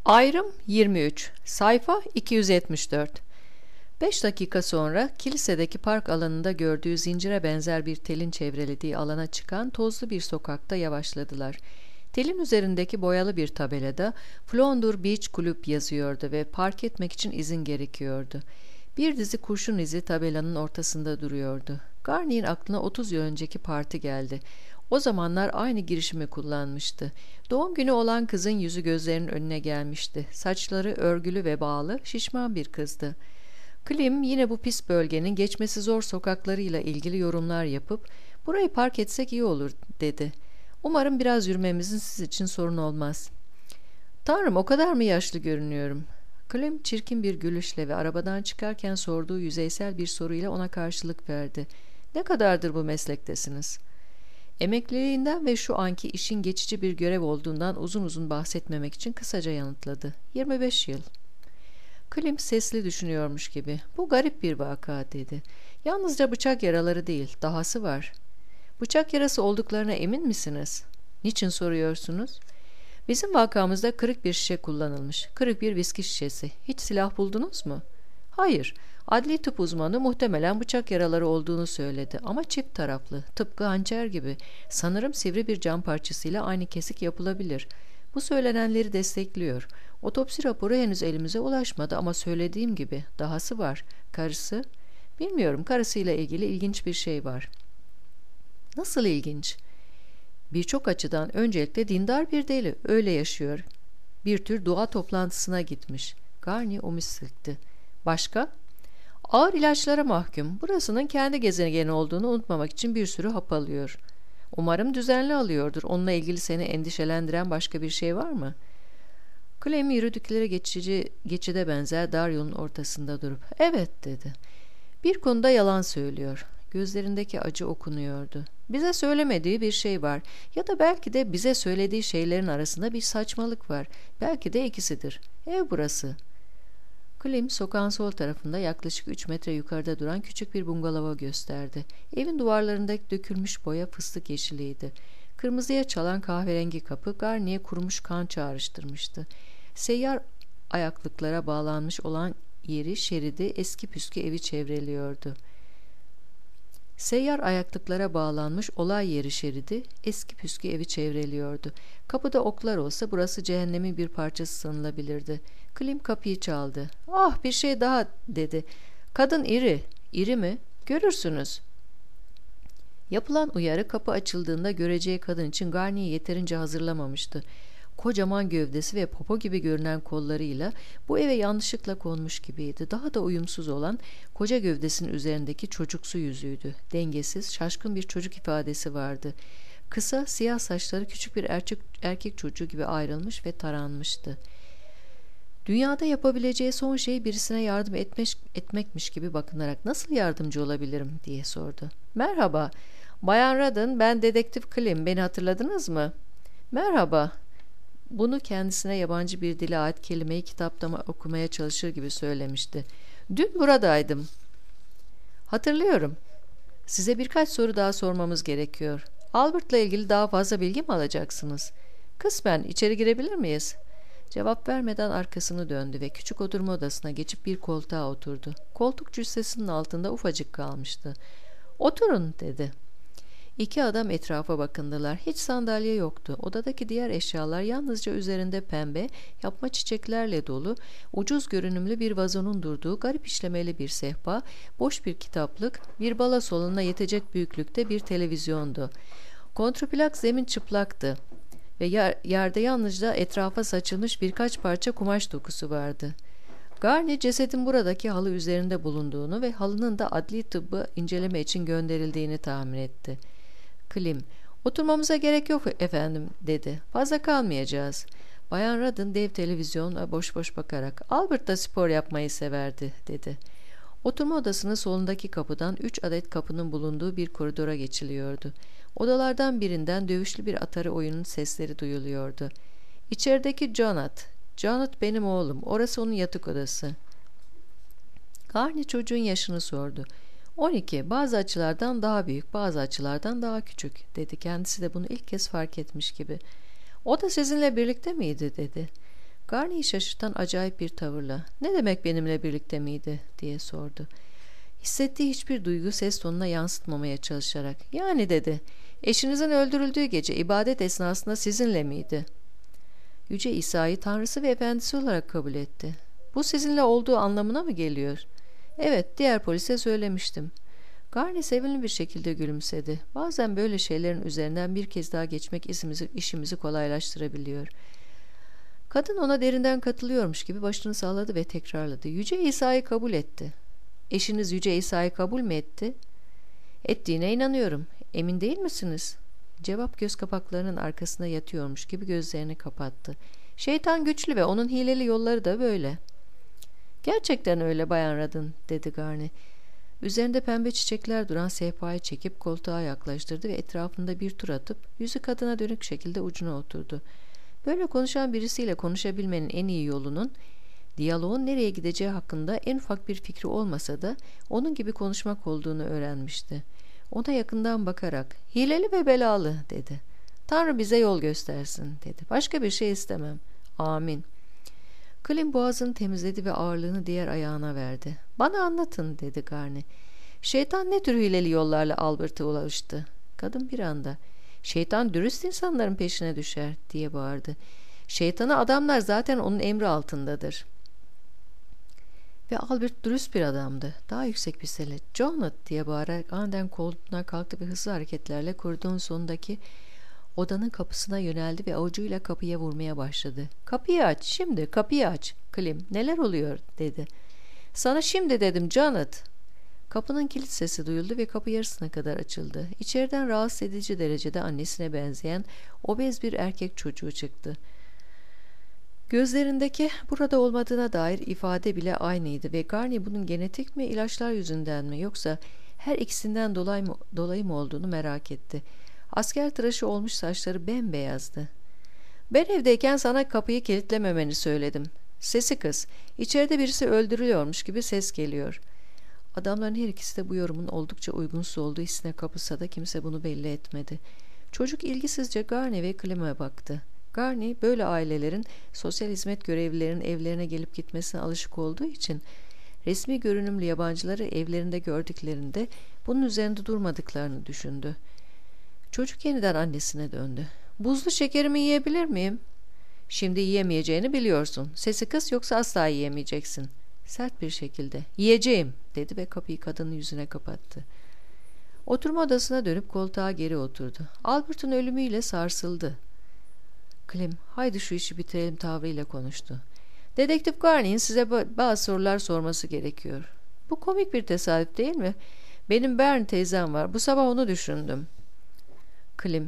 Ayrım 23, sayfa 274. 5 dakika sonra kilisedeki park alanında gördüğü zincire benzer bir telin çevrelediği alana çıkan tozlu bir sokakta yavaşladılar. Telin üzerindeki boyalı bir tabelada Flounder Beach Club yazıyordu ve park etmek için izin gerekiyordu. Bir dizi kurşun izi tabelanın ortasında duruyordu. Garney'in aklına 30 yıl önceki parti geldi. O zamanlar aynı girişimi kullanmıştı. Doğum günü olan kızın yüzü gözlerinin önüne gelmişti. Saçları örgülü ve bağlı, şişman bir kızdı. Klim yine bu pis bölgenin geçmesi zor sokaklarıyla ilgili yorumlar yapıp "Burayı park etsek iyi olur," dedi. "Umarım biraz yürümemizin siz için sorun olmaz." "Tanrım, o kadar mı yaşlı görünüyorum?" Klim çirkin bir gülüşle ve arabadan çıkarken sorduğu yüzeysel bir soruyla ona karşılık verdi. "Ne kadardır bu meslektesiniz?" Emekliliğinden ve şu anki işin geçici bir görev olduğundan uzun uzun bahsetmemek için kısaca yanıtladı. 25 yıl. Klim sesli düşünüyormuş gibi. "Bu garip bir vaka," dedi. "Yalnızca bıçak yaraları değil, dahası var." "Bıçak yarası olduklarına emin misiniz?" "Niçin soruyorsunuz?" "Bizim vakamızda kırık bir şişe kullanılmış. Kırık bir viski şişesi. Hiç silah buldunuz mu?" "Hayır. Adli tıp uzmanı muhtemelen bıçak yaraları olduğunu söyledi ama çift taraflı, tıpkı hançer gibi. Sanırım sivri bir cam parçasıyla aynı kesik yapılabilir. Bu söylenenleri destekliyor. Otopsi raporu henüz elimize ulaşmadı ama söylediğim gibi dahası var. Karısı? Bilmiyorum, karısıyla ilgili ilginç bir şey var." "Nasıl ilginç?" "Birçok açıdan. Öncelikle dindar bir deli, öyle yaşıyor. Bir tür dua toplantısına gitmiş." Garni omuz silkti. "Başka?" "Ağır ilaçlara mahkum. Burasının kendi gezegeni olduğunu unutmamak için bir sürü hap alıyor." "Umarım düzenli alıyordur. Onunla ilgili seni endişelendiren başka bir şey var mı?" Clem yürüdükleri geçide benzer dar yolun ortasında durup "Evet," dedi. "Bir konuda yalan söylüyor." Gözlerindeki acı okunuyordu. "Bize söylemediği bir şey var. Ya da belki de bize söylediği şeylerin arasında bir saçmalık var. Belki de ikisidir. Ev burası." Klim sokağın sol tarafında yaklaşık 3 metre yukarıda duran küçük bir bungalova gösterdi. Evin duvarlarındaki dökülmüş boya fıstık yeşiliydi. Kırmızıya çalan kahverengi kapı Garni'ye kurumuş kan çağrıştırmıştı. Seyyar ayaklıklara bağlanmış olan yeri şeridi eski püskü evi çevreliyordu. Seyyar ayaklıklara bağlanmış olay yeri şeridi eski püskü evi çevreliyordu. Kapıda oklar olsa burası cehennemin bir parçası sanılabilirdi. Klim kapıyı çaldı. "Ah, bir şey daha," dedi. "Kadın iri." "İri mi?" "Görürsünüz." Yapılan uyarı kapı açıldığında göreceği kadın için Garni'yi yeterince hazırlamamıştı. Kocaman gövdesi ve popo gibi görünen kollarıyla bu eve yanlışlıkla konmuş gibiydi. Daha da uyumsuz olan koca gövdesinin üzerindeki çocuksu yüzüydü. Dengesiz, şaşkın bir çocuk ifadesi vardı. Kısa, siyah saçları küçük bir erkek çocuğu gibi ayrılmış ve taranmıştı. Dünyada yapabileceği son şey birisine yardım etmekmiş gibi bakınarak "Nasıl yardımcı olabilirim?" diye sordu. "Merhaba, Bayan Radin, ben Dedektif Klim. Beni hatırladınız mı?" "Merhaba." Bunu kendisine yabancı bir dile ait kelimeyi kitapta okumaya çalışır gibi söylemişti. "Dün buradaydım." "Hatırlıyorum. Size birkaç soru daha sormamız gerekiyor. Albert'la ilgili daha fazla bilgi mi alacaksınız?" "Kısmen. İçeri girebilir miyiz?" Cevap vermeden arkasını döndü ve küçük oturma odasına geçip bir koltuğa oturdu. Koltuk cüssesinin altında ufacık kalmıştı. "Oturun," dedi. İki adam etrafa bakındılar. Hiç sandalye yoktu. Odadaki diğer eşyalar yalnızca üzerinde pembe, yapma çiçeklerle dolu, ucuz görünümlü bir vazonun durduğu garip işlemeli bir sehpa, boş bir kitaplık, bir balo salonuna yetecek büyüklükte bir televizyondu. Kontrplak zemin çıplaktı ve yerde yalnızca etrafa saçılmış birkaç parça kumaş dokusu vardı. Garni cesedin buradaki halı üzerinde bulunduğunu ve halının da adli tıbbı inceleme için gönderildiğini tahmin etti. Klim, "Oturmamıza gerek yok efendim," dedi. "Fazla kalmayacağız." Bayan Radin dev televizyona boş boş bakarak "Albert da spor yapmayı severdi," dedi. Oturma odasının solundaki kapıdan 3 adet kapının bulunduğu bir koridora geçiliyordu. Odalardan birinden dövüşlü bir atari oyunun sesleri duyuluyordu. "İçerideki Jonat. Jonat benim oğlum. Orası onun yatak odası." Garni çocuğun yaşını sordu. 12. Bazı açılardan daha büyük, bazı açılardan daha küçük," dedi. Kendisi de bunu ilk kez fark etmiş gibi. "O da sizinle birlikte miydi?" dedi. Garni'yi şaşırtan acayip bir tavırla "Ne demek benimle birlikte miydi?" diye sordu. Hissettiği hiçbir duygu ses tonuna yansıtmamaya çalışarak "Yani" dedi. "Eşinizin öldürüldüğü gece ibadet esnasında sizinle miydi?" Yüce İsa'yı Tanrısı ve Efendisi olarak kabul etti. "Bu sizinle olduğu anlamına mı geliyor?" "Evet, diğer polise söylemiştim." Garni sevimli bir şekilde gülümsedi. Bazen böyle şeylerin üzerinden bir kez daha geçmek işimizi kolaylaştırabiliyor. Kadın ona derinden katılıyormuş gibi başını salladı ve tekrarladı. "Yüce İsa'yı kabul etti." "Eşiniz Yüce İsa'yı kabul mü etti?" "Ettiğine inanıyorum." "Emin değil misiniz?" Cevap göz kapaklarının arkasında yatıyormuş gibi gözlerini kapattı. "Şeytan güçlü ve onun hileli yolları da böyle." "Gerçekten öyle Bayan Radın," dedi Garni. Üzerinde pembe çiçekler duran sehpayı çekip koltuğa yaklaştırdı ve etrafında bir tur atıp yüzü kadına dönük şekilde ucuna oturdu. Böyle konuşan birisiyle konuşabilmenin en iyi yolunun, diyaloğun nereye gideceği hakkında en ufak bir fikri olmasa da onun gibi konuşmak olduğunu öğrenmişti. Ona yakından bakarak "Hileli ve belalı," dedi. "Tanrı bize yol göstersin," dedi. "Başka bir şey istemem." "Amin." Klim boğazını temizledi ve ağırlığını diğer ayağına verdi. "Bana anlatın," dedi Garni. "Şeytan ne tür hileli yollarla Albert'a ulaştı?" Kadın bir anda "Şeytan dürüst insanların peşine düşer," diye bağırdı. "Şeytanı adamlar zaten onun emri altındadır." Ve Albert dürüst bir adamdı. Daha yüksek bir sesle "Jonathan," diye bağırarak aniden koltuğundan kalktı ve hızlı hareketlerle koridorun sonundaki odanın kapısına yöneldi ve avucuyla kapıya vurmaya başladı. "Kapıyı aç, şimdi kapıyı aç." "Klim, neler oluyor?" dedi. "Sana şimdi dedim Jonathan." Kapının kilit sesi duyuldu ve kapı yarısına kadar açıldı. İçeriden rahatsız edici derecede annesine benzeyen obez bir erkek çocuğu çıktı. Gözlerindeki burada olmadığına dair ifade bile aynıydı ve Garni bunun genetik mi, ilaçlar yüzünden mi yoksa her ikisinden dolayı mı olduğunu merak etti. Asker tıraşı olmuş saçları bembeyazdı. "Ben evdeyken sana kapıyı kilitlememeni söyledim." Sesi kız. "İçeride birisi öldürülüyormuş gibi ses geliyor." Adamların her ikisi de bu yorumun oldukça uygunsuz olduğu hissine kapılsa da kimse bunu belli etmedi. Çocuk ilgisizce Garni ve Klim'e baktı. Garni böyle ailelerin sosyal hizmet görevlilerinin evlerine gelip gitmesine alışık olduğu için resmi görünümlü yabancıları evlerinde gördüklerinde bunun üzerinde durmadıklarını düşündü. Çocuk yeniden annesine döndü. "Buzlu şekerimi yiyebilir miyim?" "Şimdi yiyemeyeceğini biliyorsun. Sesi kız, yoksa asla yiyemeyeceksin." Sert bir şekilde "Yiyeceğim," dedi ve kapıyı kadının yüzüne kapattı. Oturma odasına dönüp koltuğa geri oturdu. Albert'ın ölümüyle sarsıldı. Klim, "Haydi şu işi bitirelim," tavrıyla konuştu. "Dedektif Garni'nin size bazı sorular sorması gerekiyor." "Bu komik bir tesadüf değil mi? Benim Bern teyzem var. Bu sabah onu düşündüm." Klim,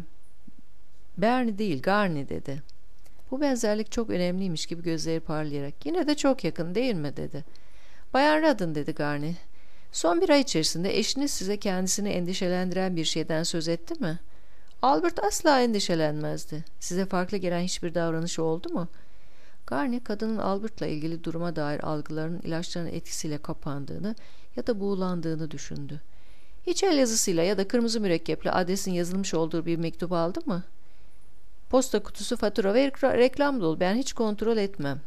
"Bernie değil, Garni," dedi. Bu benzerlik çok önemliymiş gibi gözleri parlayarak "Yine de çok yakın değil mi?" dedi. "Bayan Radın," dedi Garni. "Son bir ay içerisinde eşiniz size kendisini endişelendiren bir şeyden söz etti mi?" "Albert asla endişelenmezdi." "Size farklı gelen hiçbir davranışı oldu mu?" Garni, kadının Albert'la ilgili duruma dair algılarının ilaçların etkisiyle kapandığını ya da buğulandığını düşündü. "Hiç el yazısıyla ya da kırmızı mürekkeple adresin yazılmış olduğu bir mektup aldı mı?" "Posta kutusu, fatura ve reklam dolu. Ben hiç kontrol etmem."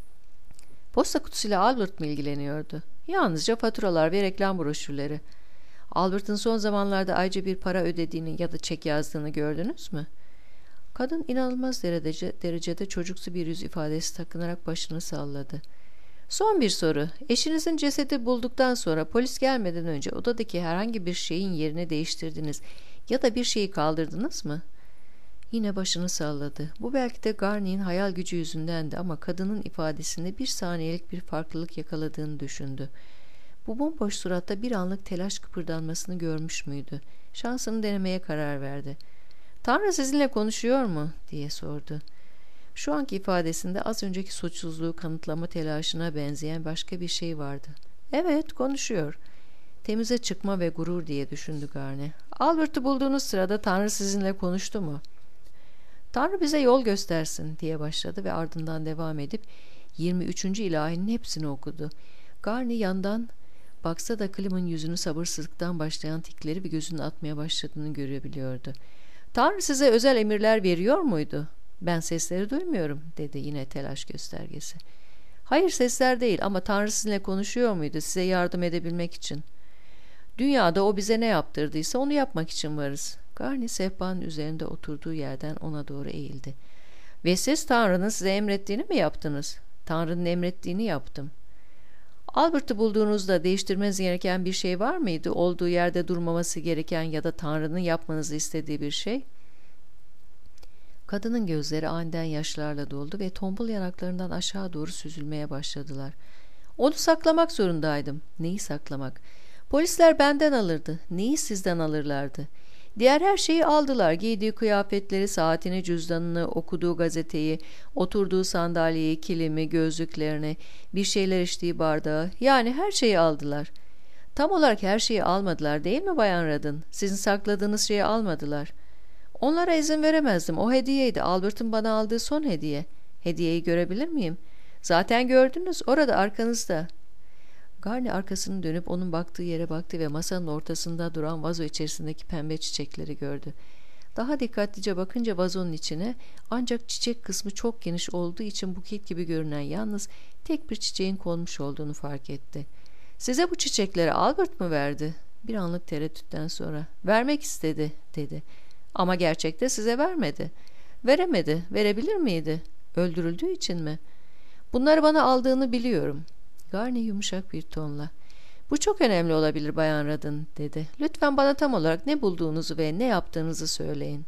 Posta kutusuyla Albert mı ilgileniyordu? "Yalnızca faturalar ve reklam broşürleri." "Albert'ın son zamanlarda ayrıca bir para ödediğini ya da çek yazdığını gördünüz mü?" Kadın inanılmaz derecede çocuksu bir yüz ifadesi takınarak başını salladı. "Son bir soru. Eşinizin cesedi bulduktan sonra polis gelmeden önce odadaki herhangi bir şeyin yerini değiştirdiniz ya da bir şeyi kaldırdınız mı?" Yine başını salladı. Bu belki de Garni'nin hayal gücü yüzündendi ama kadının ifadesinde bir saniyelik bir farklılık yakaladığını düşündü. Bu bomboş suratta bir anlık telaş kıpırdanmasını görmüş müydü? Şansını denemeye karar verdi. "Tanrı sizinle konuşuyor mu?" diye sordu. Şu anki ifadesinde az önceki suçsuzluğu kanıtlama telaşına benzeyen başka bir şey vardı. "Evet, konuşuyor." "Temize çıkma ve gurur," diye düşündü Garni. "Albert'ı bulduğunuz sırada Tanrı sizinle konuştu mu?" "Tanrı bize yol göstersin," diye başladı ve ardından devam edip 23. ilahinin hepsini okudu. Garni yandan baksa da Klim'in yüzünü sabırsızlıktan başlayan tikleri bir gözünün atmaya başladığını görebiliyordu. "Tanrı size özel emirler veriyor muydu?" Ben sesleri duymuyorum, dedi yine telaş göstergesi. Hayır, sesler değil ama Tanrı sizinle konuşuyor muydu size yardım edebilmek için? Dünyada o bize ne yaptırdıysa onu yapmak için varız. Garni sehpanın üzerinde oturduğu yerden ona doğru eğildi. Ve siz Tanrı'nın size emrettiğini mi yaptınız? Tanrı'nın emrettiğini yaptım. Albert'ı bulduğunuzda değiştirmeniz gereken bir şey var mıydı? Olduğu yerde durmaması gereken ya da Tanrı'nın yapmanızı istediği bir şey? Kadının gözleri aniden yaşlarla doldu ve tombul yanaklarından aşağı doğru süzülmeye başladılar. Onu saklamak zorundaydım. Neyi saklamak? Polisler benden alırdı. Neyi sizden alırlardı? Diğer her şeyi aldılar. Giydiği kıyafetleri, saatini, cüzdanını, okuduğu gazeteyi, oturduğu sandalyeyi, kilimi, gözlüklerini, bir şeyler içtiği bardağı, yani her şeyi aldılar. Tam olarak her şeyi almadılar değil mi Bayan Ruddin? Sizin sakladığınız şeyi almadılar. Onlara izin veremezdim. O hediyeydi. Albert'ın bana aldığı son hediye. Hediyeyi görebilir miyim? Zaten gördünüz. Orada arkanızda. Garni arkasını dönüp onun baktığı yere baktı ve masanın ortasında duran vazo içerisindeki pembe çiçekleri gördü. Daha dikkatlice bakınca vazonun içine, ancak çiçek kısmı çok geniş olduğu için buket gibi görünen yalnız tek bir çiçeğin konmuş olduğunu fark etti. "Size bu çiçekleri Albert mı verdi?" Bir anlık tereddütten sonra. "Vermek istedi," dedi. "Ama gerçekte size vermedi." "Veremedi. Verebilir miydi?" "Öldürüldüğü için mi?" "Bunları bana aldığını biliyorum." Garni yumuşak bir tonla, "Bu çok önemli olabilir Bayan Ruddin," dedi. "Lütfen bana tam olarak ne bulduğunuzu ve ne yaptığınızı söyleyin."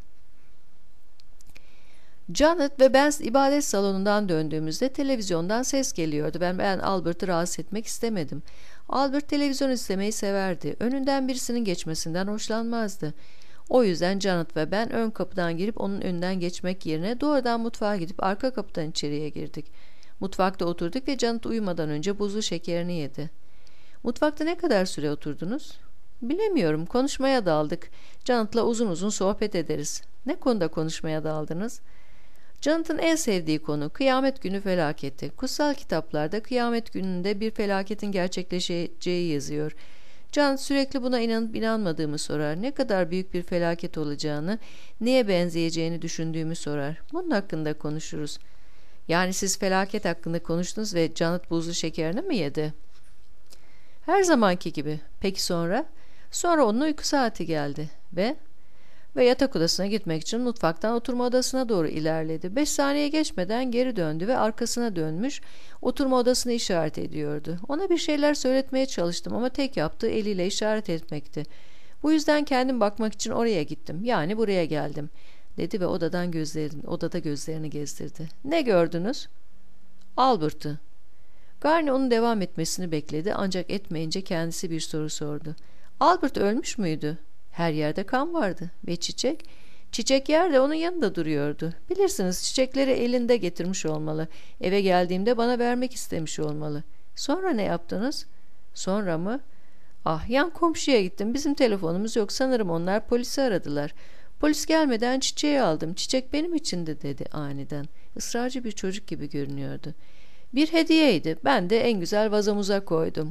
Janet ve ben ibadet salonundan döndüğümüzde televizyondan ses geliyordu. Ben Albert'ı rahatsız etmek istemedim. Albert televizyon izlemeyi severdi. Önünden birisinin geçmesinden hoşlanmazdı. O yüzden Janet ve ben ön kapıdan girip onun önünden geçmek yerine doğrudan mutfağa gidip arka kapıdan içeriye girdik. Mutfakta oturduk ve Janet uyumadan önce buzlu şekerini yedi. "Mutfakta ne kadar süre oturdunuz?" "Bilemiyorum, konuşmaya daldık. Janet'la uzun uzun sohbet ederiz." "Ne konuda konuşmaya daldınız?" Janet'ın en sevdiği konu kıyamet günü felaketi. Kutsal kitaplarda kıyamet gününde bir felaketin gerçekleşeceği yazıyor. Janet sürekli buna inanıp inanmadığımı sorar. Ne kadar büyük bir felaket olacağını, neye benzeyeceğini düşündüğümü sorar. Bunun hakkında konuşuruz. "Yani siz felaket hakkında konuştunuz ve Janet buzlu şekerini mi yedi?" "Her zamanki gibi." "Peki sonra?" "Sonra onun uyku saati geldi ve yatak odasına gitmek için mutfaktan oturma odasına doğru ilerledi. 5 saniye geçmeden geri döndü ve arkasına dönmüş oturma odasını işaret ediyordu. Ona bir şeyler söyletmeye çalıştım ama tek yaptığı eliyle işaret etmekti. Bu yüzden kendim bakmak için oraya gittim. Yani buraya geldim," dedi ve odada gözlerini gezdirdi. "Ne gördünüz?" "Albert'ı." Garni onun devam etmesini bekledi ancak etmeyince kendisi bir soru sordu. "Albert ölmüş müydü?" "Her yerde kan vardı. Ve çiçek?" "Çiçek yerde onun yanında duruyordu. Bilirsiniz, çiçekleri elinde getirmiş olmalı. Eve geldiğimde bana vermek istemiş olmalı." "Sonra ne yaptınız?" "Sonra mı? Ah, yan komşuya gittim. Bizim telefonumuz yok. Sanırım onlar polisi aradılar. Polis gelmeden çiçeği aldım. Çiçek benim içindi," dedi aniden. Israrcı bir çocuk gibi görünüyordu. "Bir hediyeydi. Ben de en güzel vazomuza koydum."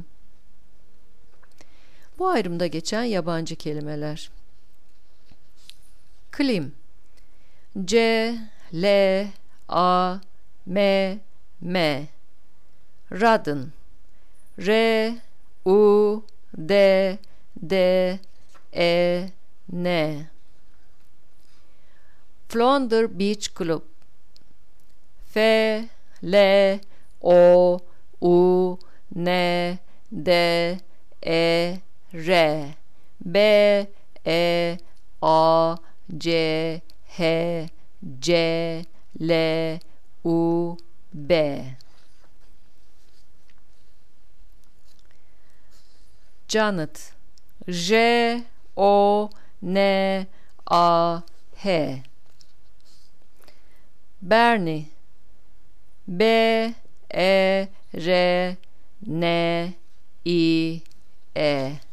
Bu ayrımda geçen yabancı kelimeler. Klim, C, L, A, M, M. Ruddin, R, U, D, D, E, N. Flounder Beach Club, F, L, O, U, N, D, E, R, B, E, A, C, H, C, L, U, B. Janet, J, O, N, A, H. Bernie, B, E, R, N, I, E.